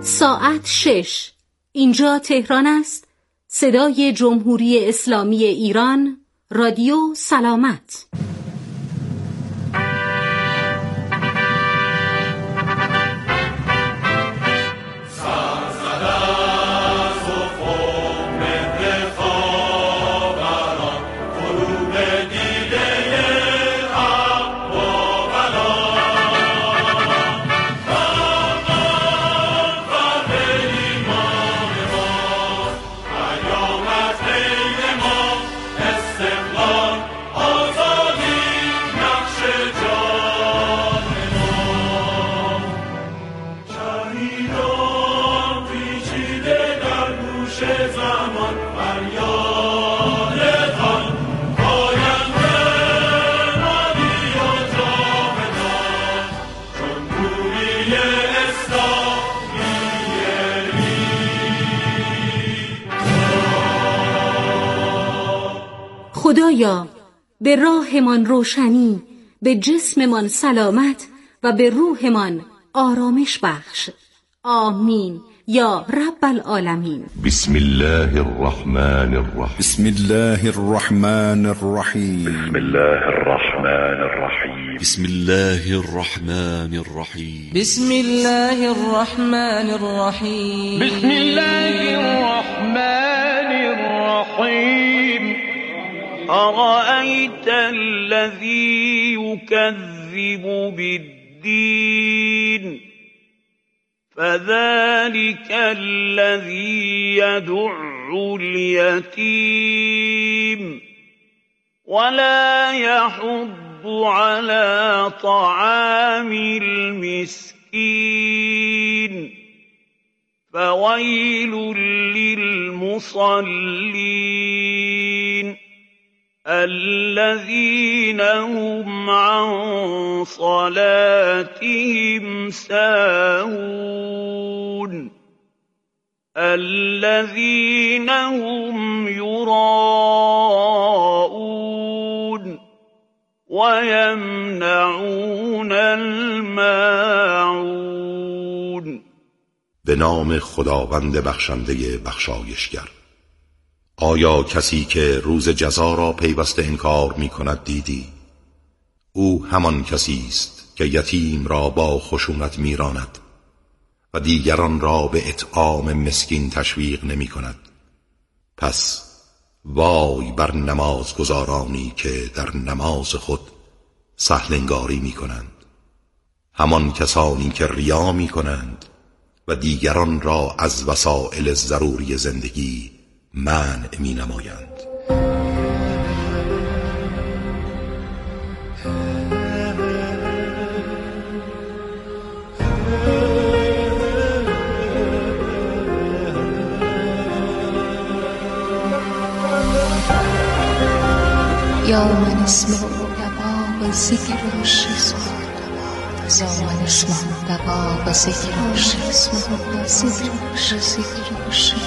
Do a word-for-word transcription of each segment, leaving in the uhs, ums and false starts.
ساعت شش. اینجا تهران است. صدای جمهوری اسلامی ایران. رادیو سلامت. خدایا به راهمان روشنی، به جسممان سلامت و به روحمان آرامش بخش. آمین یا رب العالمین. بسم الله الرحمن الرحیم. بسم الله الرحمن الرحیم. بسم الله الرحمن الرحیم. بسم الله الرحمن الرحیم. بسم الله الرحمن الرحیم. بسم الله الرحمن الرحیم. أرأيت الذي يكذب بالدين فذلك الذي يدع اليتيم ولا يحض على طعام المسكين فويل للمصلين الذين هم عن صلاتهم ساهون الذين هم يراءون ويمنعون الماعون. به نام خداوند بخشنده بخشایشگر. آیا کسی که روز جزا را پیوسته انکار می کند دیدی؟ او همان کسی است که یتیم را با خشونت می راند و دیگران را به اطعام مسکین تشویق نمی کند. پس وای بر نمازگزارانی که در نماز خود سهل انگاری می کنند، همان کسانی که ریا می کنند و دیگران را از وسائل ضروری زندگی منع می نمایند. یا من اسمه دبا و ذکر و شیز یا من اسمه دبا و ذکر و شیز و ذکر و شیز.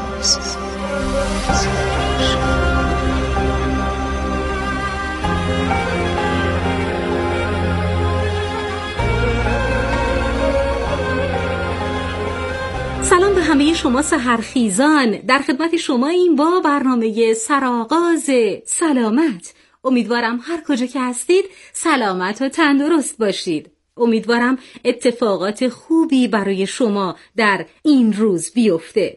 سلام به همه شما سحرخیزان. در خدمت شما این با برنامه سرآغاز سلامت. امیدوارم هر کجا که هستید سلامت و تندرست باشید. امیدوارم اتفاقات خوبی برای شما در این روز بیفته.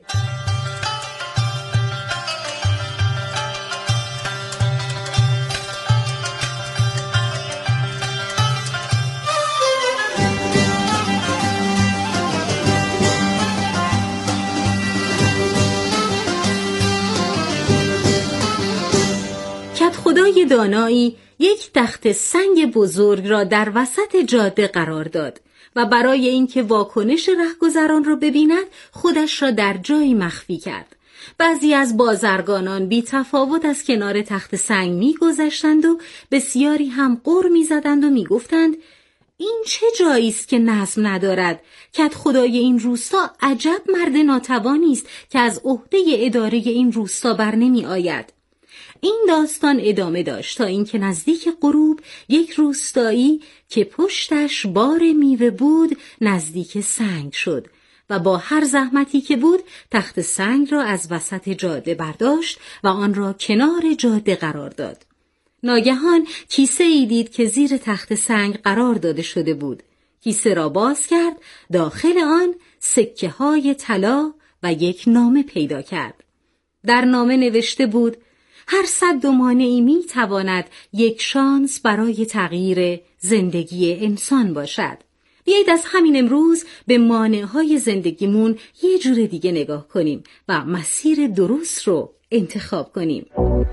خدای دانایی یک تخت سنگ بزرگ را در وسط جاده قرار داد و برای اینکه واکنش رهگذران را ببیند خودش را در جایی مخفی کرد. بعضی از بازرگانان بی تفاوت از کنار تخت سنگ می گذشتند و بسیاری هم غر می زدند و می گفتند این چه جایی است که نظم ندارد؟ کد خدای این روستا عجب مرد ناتوانی است که از عهده اداره این روستا بر نمی آید. این داستان ادامه داشت تا اینکه نزدیک غروب یک روستایی که پشتش بار میوه بود نزدیک سنگ شد و با هر زحمتی که بود تخت سنگ را از وسط جاده برداشت و آن را کنار جاده قرار داد. ناگهان کیسه ای دید که زیر تخت سنگ قرار داده شده بود. کیسه را باز کرد، داخل آن سکه های طلا و یک نامه پیدا کرد. در نامه نوشته بود: هر صد دو مانعی می تواند یک شانس برای تغییر زندگی انسان باشد. بیایید از همین امروز به مانعهای زندگیمون یه جور دیگه نگاه کنیم و مسیر درست رو انتخاب کنیم.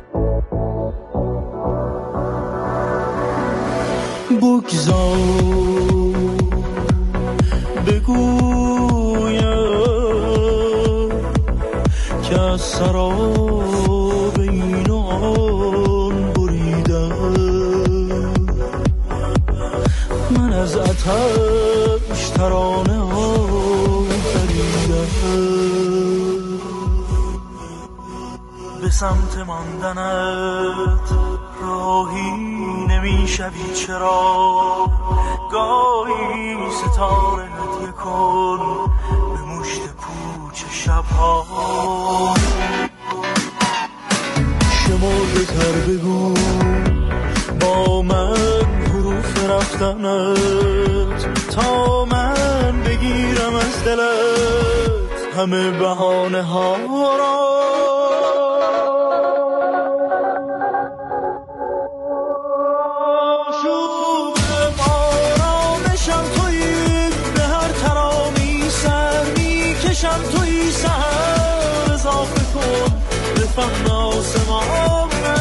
بگذار بگویم که از سراب این آن بریدم، من از آتش ترانه ها بریدم. به سمت ماندنت راهی نمیشوی چرا؟ گاهی ستاره هدیه کن به مشت پوچ شبها. شمرده تر بگو با من حروف رفتنت تا من بگیرم از دلت همه بهانه ها را. شم توی سهر اضافه کن به فهم آسمانه.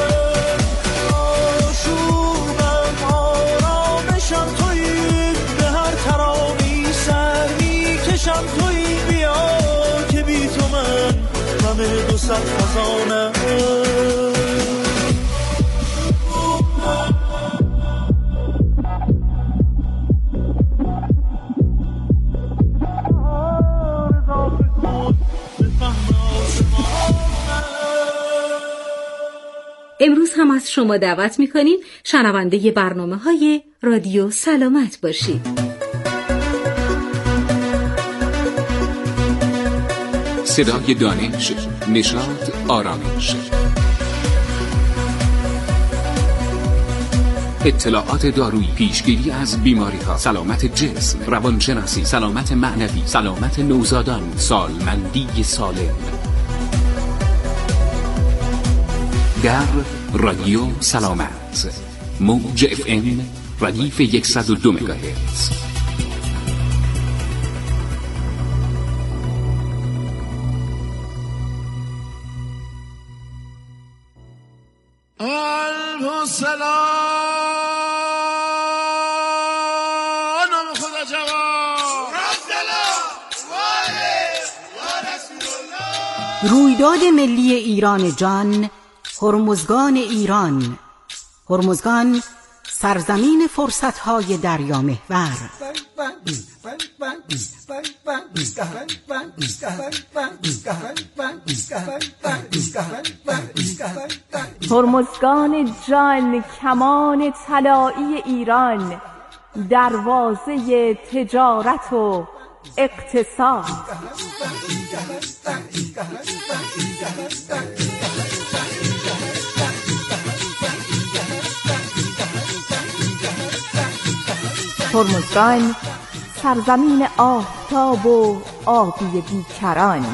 آشوبم آرامشم توی به هر ترامی سر می کشم توی بیا که بی تو من همه دو صد خزانه. امروز هم از شما دعوت می‌کنیم شنونده برنامه‌های رادیو سلامت باشید. صدای دانش، نشاط، آرامش. اطلاعات دارویی، پیشگیری از بیماری‌ها، سلامت جسم، روانشناسی، سلامت معنوی، سلامت نوزادان، سالمندی سالم. در رادیو سلامت، موج اف ام ردیف صد و دو مگاهرتز. الو سلام خدا جوان رویداد ملی ایران جان، هرمزگان ایران. هرمزگان سرزمین فرصت‌های دریا محور. هرمزگان جان، کمان طلایی ایران، دروازه تجارت و اقتصاد. هرمزگان سرزمین آفتاب و آبی بیکران.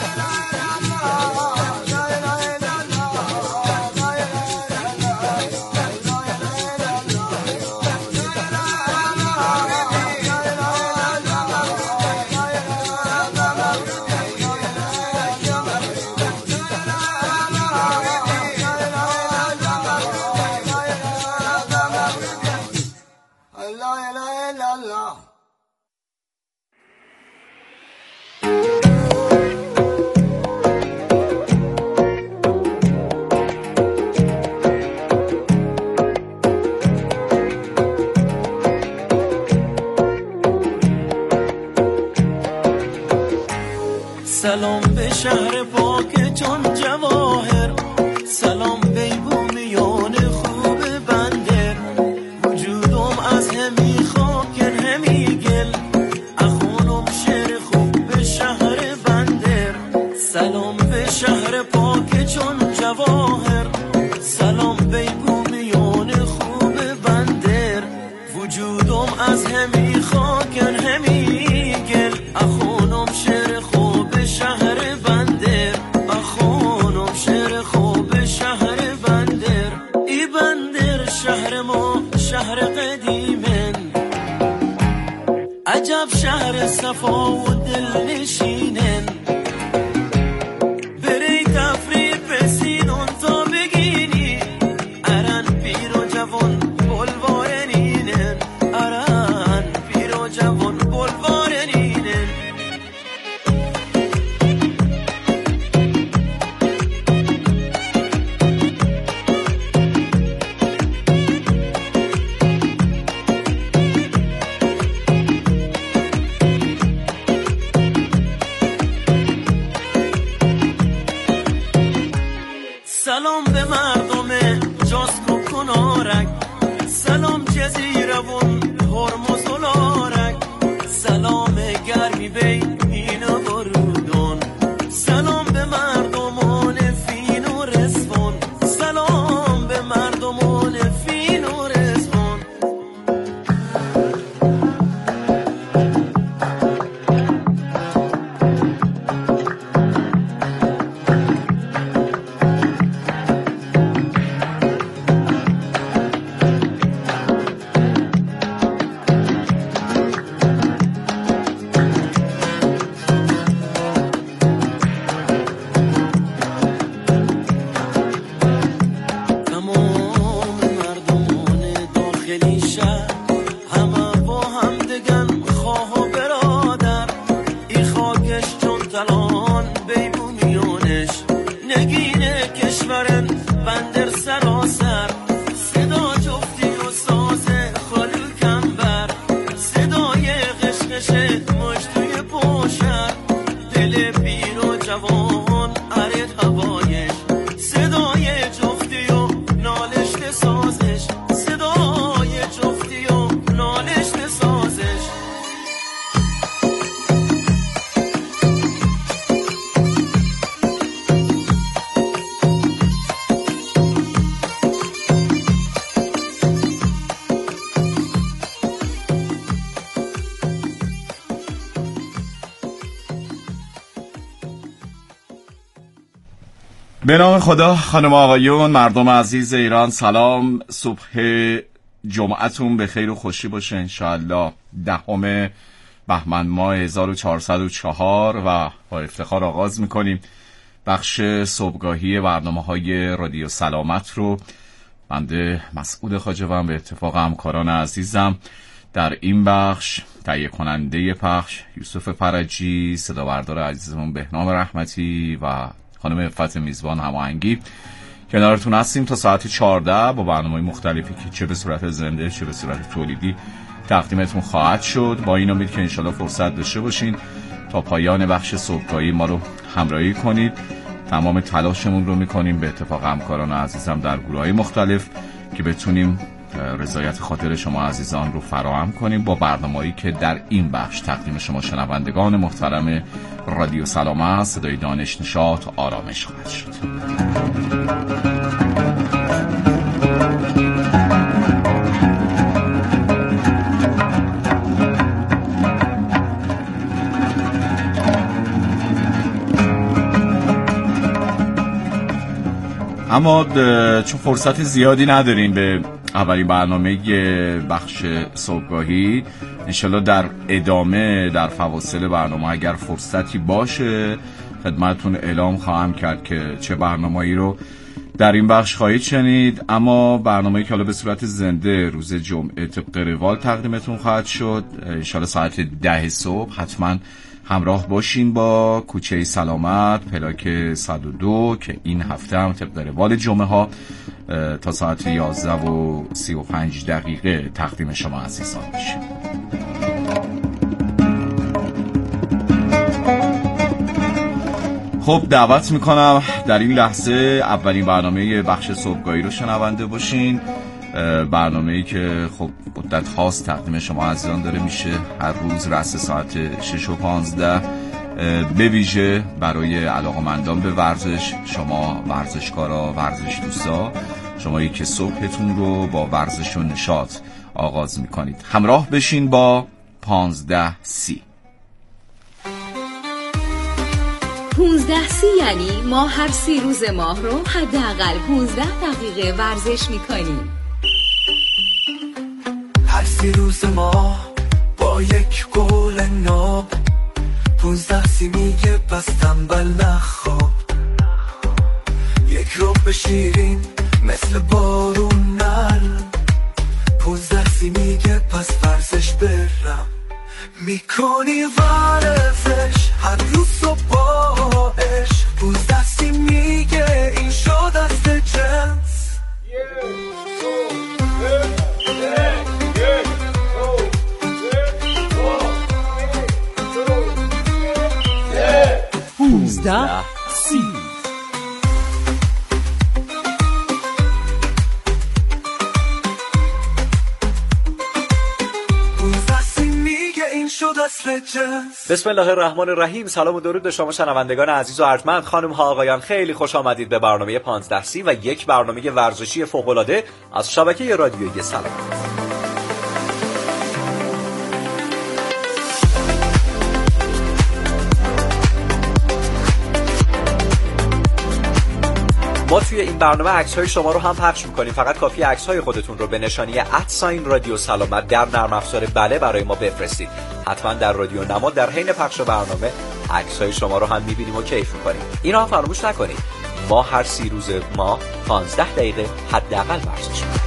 سلام به شهر پاکتون جواهر، سلام بیبونیان خوب بندر، وجودم از همی خاکن همی گل، اخونم شهر خوب قدیمن عجب شهر صفا و دل نشینن بری تفریح بسینون تا بگینی ارن پیر و جوان بلوارنینن ارن پیر و جوان بلوارنینن سلام به مردم جاسکو کنارک سلام جزیره و هرمز و لارک سلام گرمی بین این برودون سلام به مردمان فین و رزوان سلام به مردمان فین و رزوان به نام خدا. خانم آقایون، مردم عزیز ایران، سلام. صبح جمعتون به خیر و خوشی باشه انشاءالله. دهم بهمن ماه هزار و چهارصد و چهار و با افتخار آغاز میکنیم بخش صبحگاهی برنامه‌های رادیو سلامت رو. بنده مسعود خواجه‌ام به اتفاق همکاران عزیزم در این بخش، تهیه کننده پخش یوسف فرجی، صدا بردار عزیزمون بهنام رحمتی و خانم عفت میزبان هماهنگی کنارتون هستیم تا ساعت چهارده با برنامه‌های مختلفی که چه به صورت زنده چه به صورت تولیدی تقدیمتون خواهد شد. با این امید که انشالله فرصت داشته باشین تا پایان بخش صبحگاهی ما رو همراهی کنید. تمام تلاشمون رو میکنیم به اتفاق همکاران عزیزم در گروه‌های مختلف که بتونیم رضایت خاطر شما عزیزان رو فراهم کنیم با برنامه‌ای که در این بخش تقدیم شما شنوندگان محترم رادیو سلامت، صدای دانش، نشاط، آرامش خواهد شد. اما چون فرصت زیادی نداریم به اولین برنامه بخش صبحگاهی، انشالله در ادامه در فواصل برنامه اگر فرصتی باشه خدمتتون اعلام خواهم کرد که چه برنامه‌ای رو در این بخش خواهید شنید. اما برنامه‌ای که حالا به صورت زنده روز جمعه طبق روال تقدیمتون خواهد شد انشالله ساعت ده صبح. حتما همراه باشین با کوچه سلامت پلاک صد و دو که این هفته هم طبق روال جمعه ها تا ساعت یازده و سی و پنج دقیقه تقدیم شما عزیزان میشه. خب دعوت میکنم در این لحظه اولین برنامه بخش صبحگاهی رو شنونده باشین. برنامه‌ای که خب مدت هاست تقدیم شما عزیزان داره میشه هر روز رأس ساعت شش و پانزده، به ویژه برای علاقه‌مندان به ورزش، شما ورزشکارا، ورزش دوستا، شمایی که صبحتون رو با ورزش و نشاط آغاز میکنید. همراه بشین با پانزده سی. پونزده سی یعنی ما هر سی روز ماه رو حداقل پونزده دقیقه ورزش میکنیم. سی روز ما با یک گل ناب، پونزده سی میگه پس تنبل نخواب، یک رو به شیرین مثل بارون نرم، پونزده سی میگه پس ورزش برم، میکنی ورزش هر روز صبحش، پونزده سی میگه این شد دست جنس. پونزده سی بسم الله الرحمن الرحیم. سلام و درود به شما شنوندگان عزیز و ارجمند، خانم ها آقایان، خیلی خوش آمدید به برنامه پانزده سی و یک برنامه ورزشی فوق‌العاده از شبکه رادیویی سلام. ما توی این برنامه عکس‌های شما رو هم پخش می‌کنیم، فقط کافیه عکس‌های خودتون رو به نشانی ات رادیو سلامت در نرم افزار بله برای ما بفرستید. حتما در رادیو نما در حین پخش برنامه عکس‌های شما رو هم می‌بینیم و کیف می‌کنیم. اینا هم فراموش نکنید. ما هر سی روز ما پانزده دقیقه حداقل ورزش می‌کنیم.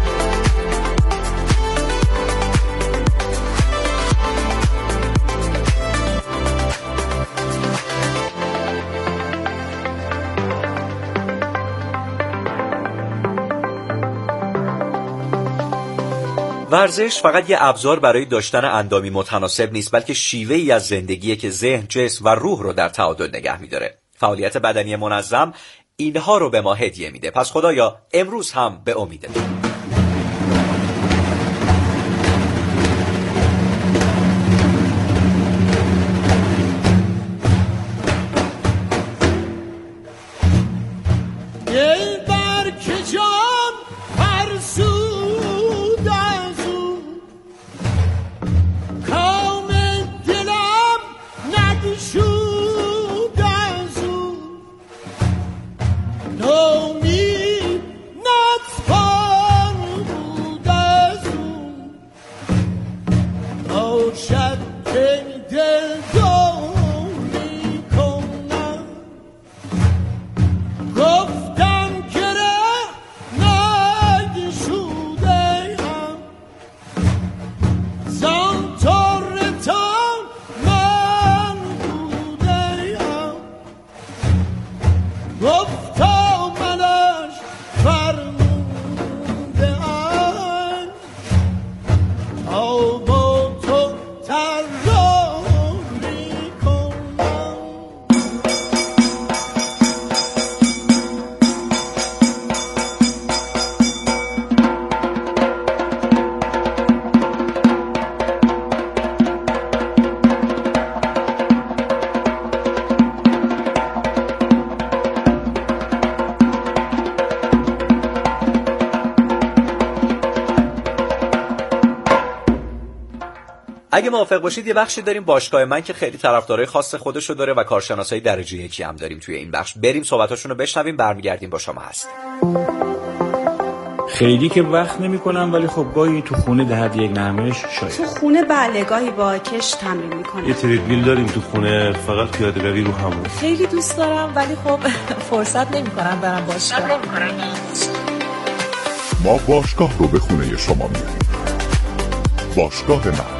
ورزش فقط یه ابزار برای داشتن اندامی متناسب نیست، بلکه شیوه‌ای از زندگیه که ذهن، جسم و روح رو در تعادل نگه می‌داره. فعالیت بدنی منظم اینها رو به ما هدیه میده. پس خدایا امروز هم به امیده. اگه موافق باشید یه بخشی داریم باشگاه من که خیلی طرفدارای خاص خودشو داره و کارشناسای درجه یکی هم داریم توی این بخش. بریم صحبتاشون رو بشنویم، برمیگردیم با شما هست. خیلی که وقت نمی کنم، ولی خب گاهی تو خونه دهد یک نرمش شاید. تو خونه بله، گاهی با کش تمرین میکنم. یه تریدمیل داریم تو خونه، فقط پیاده روی رو همون. خیلی دوست دارم ولی خب فرصت نمی کنم برم باشگاه. ما باشگاه رو به خونه شما میاریم. باشگاه من.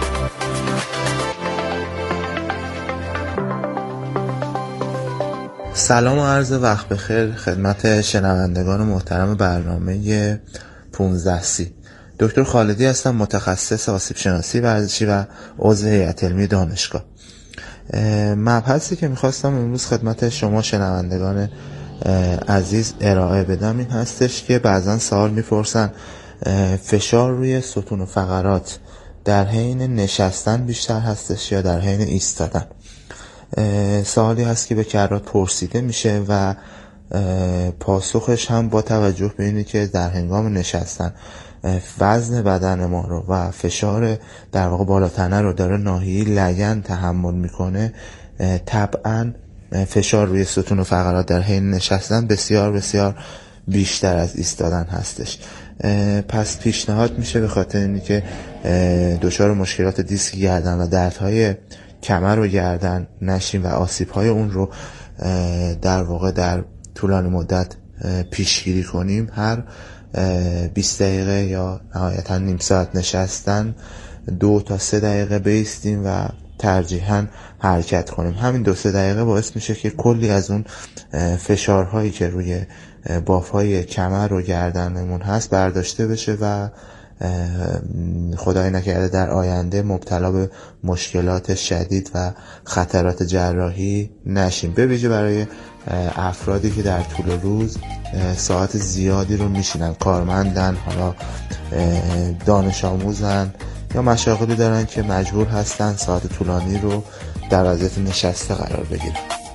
سلام و عرض وقت بخیر خدمت شنوندگان محترم برنامه پانزده سی. دکتر خالدی هستم، متخصص آسیب شناسی ورزشی و عضو هیئت علمی دانشگاه. مبحثی که میخواستم امروز خدمت شما شنوندگان عزیز ارائه بدم این هستش که بعضا سوال میپرسن فشار روی ستون و فقرات در حین نشستن بیشتر هستش یا در حین ایستادن؟ سوالی هست که به کرات پرسیده میشه و پاسخش هم با توجه به اینه که در هنگام نشستن وزن بدن ما رو و فشار در واقع بالاتنه رو داره ناحیه لگن تحمل میکنه، طبعا فشار روی ستون و فقرات در حین نشستن بسیار بسیار بیشتر از ایستادن هستش. پس پیشنهاد میشه به خاطر اینی که دچار مشکلات دیسک گردن و دردهای کمر و گردن نشیم و آسیب‌های اون رو در واقع در طولانی مدت پیشگیری کنیم، هر بیست دقیقه یا نهایتا نیم ساعت نشستن دو تا سه دقیقه بایستیم و ترجیحاً حرکت کنیم. همین دو سه دقیقه باعث میشه که کلی از اون فشارهایی که روی بافهای کمر و گردنمون هست برداشته بشه و خدای نکرده در آینده مبتلا به مشکلات شدید و خطرات جراحی نشیم. به ویژه برای افرادی که در طول روز ساعت زیادی رو میشینن، کارمندن، حالا دانش آموزن یا مشاغلی دارن که مجبور هستن ساعت طولانی رو در وضعیت نشسته قرار بگیرن.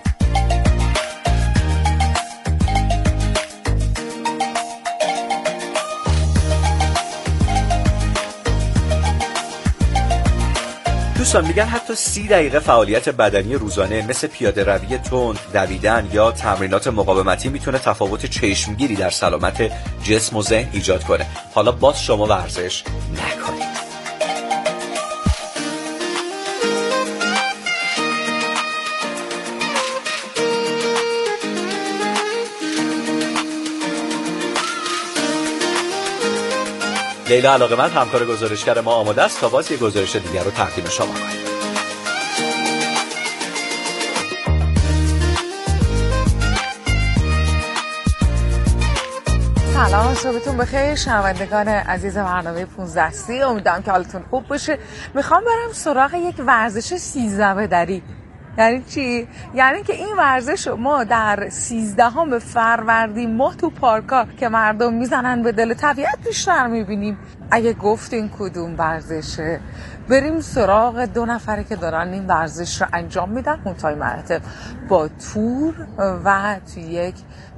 دوستان میگن حتی سی دقیقه فعالیت بدنی روزانه مثل پیاده روی تند، دویدن یا تمرینات مقاومتی میتونه تفاوت چشمگیری در سلامت جسم و ذهن ایجاد کنه. حالا باز شما ورزش نکنید. لیلا علاقه‌مند همکار گزارشگر ما آماده است تا باز یک گزارش دیگر رو تقدیم شما کنیم. سلام، صبحتون بخیر شنوندگان عزیز برنامه پانزده سی. امیدوارم که حالتون خوب باشه. میخوام برم سراغ یک ورزش سیزده بدری. یعنی چی؟ یعنی که این ورزش ما در سیزدهم فروردین ماه تو پارکا که مردم میزنن به دل طبیعت بیشتر میبینیم. اگه گفتین کدوم ورزشه، بریم سراغ دو نفره که دارن این ورزش رو انجام میدن منتهای مراتب با تور و تو یک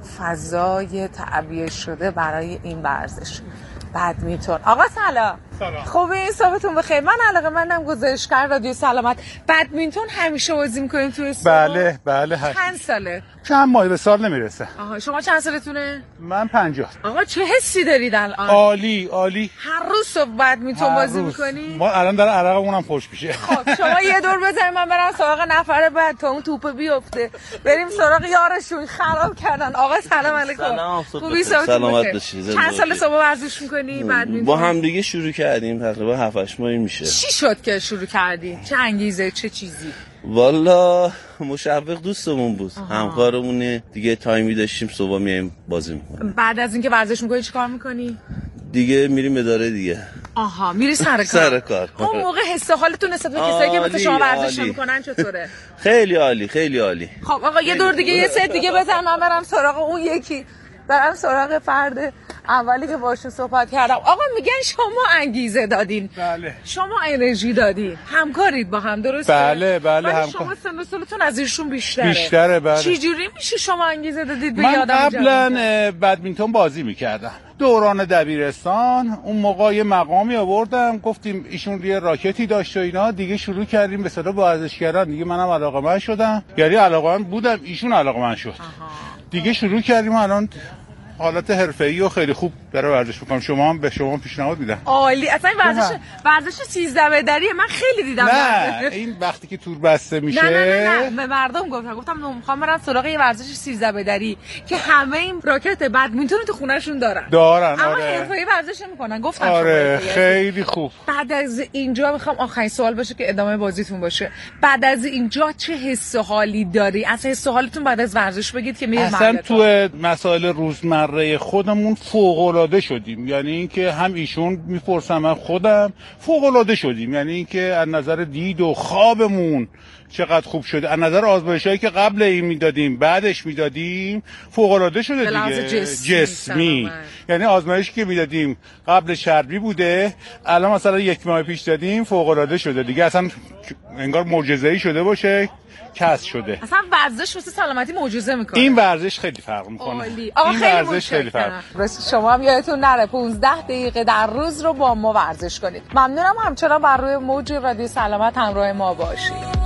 فضای تعبیه شده برای این ورزش بدمینتون. آقا سلام. سلام. خوبه؟ صبحتون بخیر. من علاقه مندم گزارشگر رادیو سلامت. بدمینتون همیشه بازی می‌کنین تو استاد؟ بله بله هست. چند ساله؟ چند ماه به سال نمیرسه. آها، شما چند سالتونه؟ من پنجاه. آقا چه حسی دارید الان؟ عالی عالی. هر روز صبح بدمینتون بازی می‌کنی؟ ما الان در عرقمون هم خوش میشه. خب شما یه دور بزنید من برم سراغ نفر بعد تا اون توپ بیفته. بریم سراغ یارشون خراب کردن. آقا سلام علیکم. سلام. خوبی؟ سلامت باشید. چند سال صبح ورزش می‌کنی؟ بدمینتون با هم دیگه شروع کردیم تقریبا هفت هشت ماهی میشه. چی شد که شروع کردی؟ چه انگیزه، چه چیزی؟ والا مشوق دوستمون بود، همکارمونه دیگه، تایمی داشتیم صبح میایم بازی میکنیم. بعد از اینکه ورزش میکنی چیکار میکنی؟ دیگه میریم اداره دیگه. آها، میری سر کار. سر کار. اون موقع حس و حالتون نسبت به کسایی که مثل شما ورزش میکنن چطوره؟ خیلی عالی، خیلی عالی. خب آقا یه دور دیگه یه ست دیگه بزن من برم سراغ اون یکی. برم سراغ فرد اولی که باشون صحبت کردم. آقا میگن شما انگیزه دادین. بله. شما انرژی دادین. همکارید با هم، درسته؟ بله بله همکار. شما سن و سالتون از ایشون بیشتره. بیشتره بله. چه جوری میشه شما انگیزه دادید به من یادم قبلا بدمینتون بازی میکردم. دوران دبیرستان اون موقع یه مقامی آوردم، گفتیم ایشون یه راکتی داشت و اینا، دیگه شروع کردیم به صدا ورزش کردن. دیگه منم علاقه‌مند شدم. یعنی علاقه‌مند بودم، ایشون علاقه‌مند شد. آها. دیگه شروع کردیم الان حالت حرفه‌ای و خیلی خوب برای ورزش می‌کنم. شما هم به شما پیشنهاد میدم. عالی. اصلا این ورزش ورزش سیزده بدریه. من خیلی دیدم. نه این وقتی که تور بسته میشه. نه نه نه, نه. به مردم گفتم گفتم میخوام برم سراغ یه ورزش سیزده بدری که همه این راکت بدمینتون تو خونه‌شون دارن. دارن اما آره. حرفه‌ای ورزش نمی‌کنن. گفتم آره خیلی خوب. بعد از اینجا میخوام آخرین سوال باشه که ادامه بازیتون باشه. بعد از اینجا چه حس و حالی داری؟ از حس و حالتون بعد از ورزش بگید که میرید. اصلا تو مسائل روزمره خودمون فوق‌العاده شدیم. یعنی اینکه هم ایشون میپرسم من خودم فوق‌العاده شدیم. یعنی اینکه از نظر دید و خوابمون چقدر خوب شده، از نظر آزمایشایی که قبل این میدادیم بعدش میدادیم فوق‌العاده شده دیگه. جسمی, جسمی. یعنی آزمایشی که میدادیم قبل چربی بوده، الان مثلا یک ماه پیش دادیم فوق‌العاده شده دیگه. اصلا انگار معجزه‌ای شده باشه، کسب شده. اصلا ورزش واسه سلامتی معجزه میکنه. این ورزش خیلی فرق میکنه. این خیلی ورزش خیلی فرق. بس شما هم یادتون نره پانزده دقیقه در روز رو با ما ورزش کنید. ممنونم همچنان بر روی موج رادیو سلامت همراه ما باشید.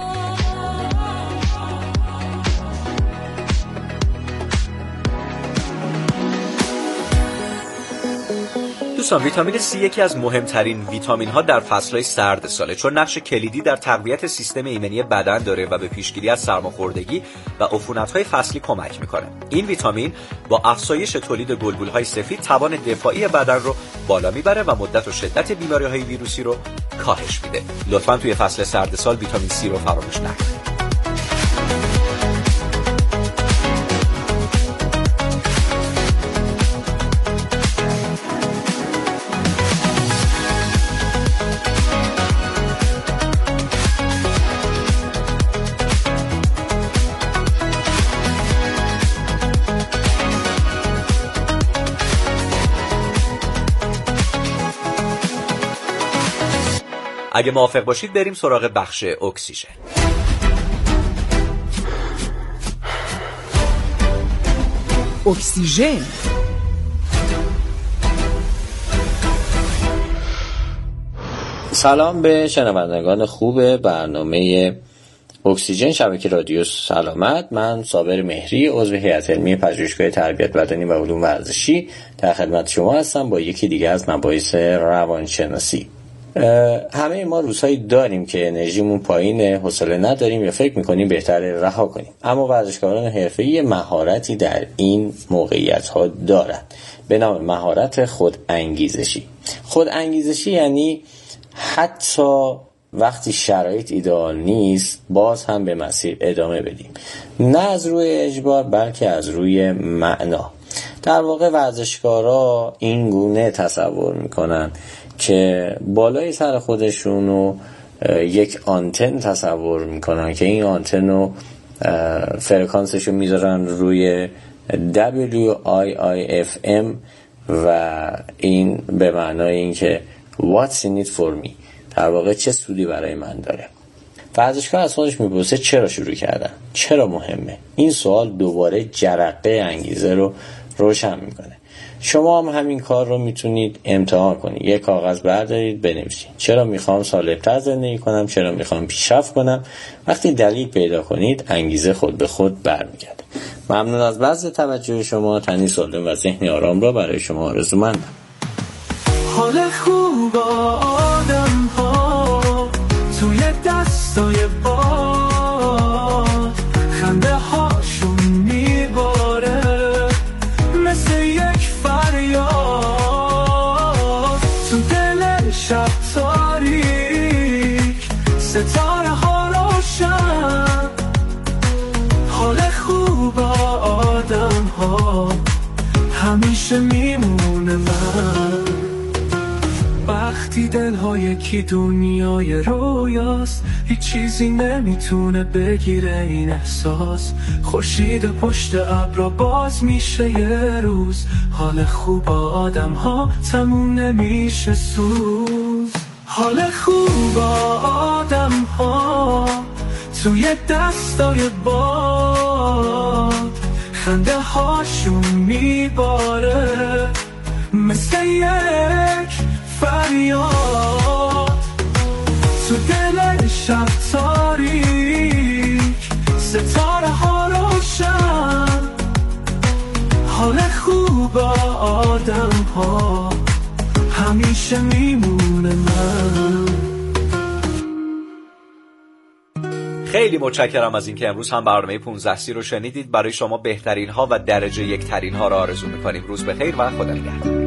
دوستان ویتامین C یکی از مهمترین ویتامین ها در فصلهای سرد ساله، چون نقش کلیدی در تقویت سیستم ایمنی بدن داره و به پیشگیری از سرماخوردگی و عفونت‌های فصلی کمک میکنه. این ویتامین با افزایش تولید گلبولهای سفید توان دفاعی بدن رو بالا میبره و مدت و شدت بیماری‌های ویروسی رو کاهش میده. لطفاً توی فصل سرد سال ویتامین C رو فراموش نکنید. اگه موافق باشید بریم سراغ بخش اکسیژن. اکسیژن. سلام به شنوندگان خوب برنامه اکسیژن شبکه رادیو سلامت. من صابر مهری، عضو هیئت علمی پژوهشگاه تربیت بدنی و علوم ورزشی در خدمت شما هستم با یکی دیگه از مباحث روانشناسی. همه ما روزهایی داریم که انرژیمون پایینه، حوصله نداریم یا فکر میکنیم بهتره رها کنیم، اما ورزشکاران حرفه‌ای مهارتی در این موقعیت‌ها دارند به نام مهارت خود انگیزشی. خود انگیزشی یعنی حتی وقتی شرایط ایدئال نیست باز هم به مسیر ادامه بدیم، نه از روی اجبار بلکه از روی معنا. در واقع ورزشکارا این گونه تصور میکنن که بالای سر خودشونو یک آنتن تصور میکنن که این آنتن رو فرکانسشو میذارن روی دبلیو آی آی اف ام و این به معنای این که what's in it for me، در واقع چه سودی برای من داره. ورزشکار از خودش میپرسه چرا شروع کردن، چرا مهمه. این سوال دوباره جرقه انگیزه رو روشن میکنه. شما هم همین کار رو میتونید امتحان کنید. یک کاغذ بردارید بنویسید چرا میخوام سالم‌تر زندگی کنم، چرا میخوام پیشرفت کنم. وقتی دلیل پیدا کنید انگیزه خود به خود برمیگرده. ممنون از بذل توجه شما. تنی سالم و ذهنی آرام را برای شما آرزومندم. حال خوب آدم ها توی دستای باد، خنده هاشون میباره مثل یک فریاد تو دل شب تاریک، ستاره ها روشن. حال خوب آدم ها همیشه میمونه. من وقتی دلهای یکی دنیای رویاست، هیچ چیزی نمیتونه بگیره این احساس. خورشید پشت ابر باز میشه یه روز، حال خوب آدم ها تموم نمیشه سوز. حال خوب آدم ها توی دستای باد، خنده هاشون میباره مثل یک فریاد تو دل شب تاریک، ستاره ها روشن. حال خوب آدم ها همیشه میمونه. من خیلی متشکرم از اینکه امروز هم برنامه پانزده سی رو شنیدید. برای شما بهترین ها و درجه یک ترین ها رو آرزو میکنیم. روز بخیر و خدا نگهدار.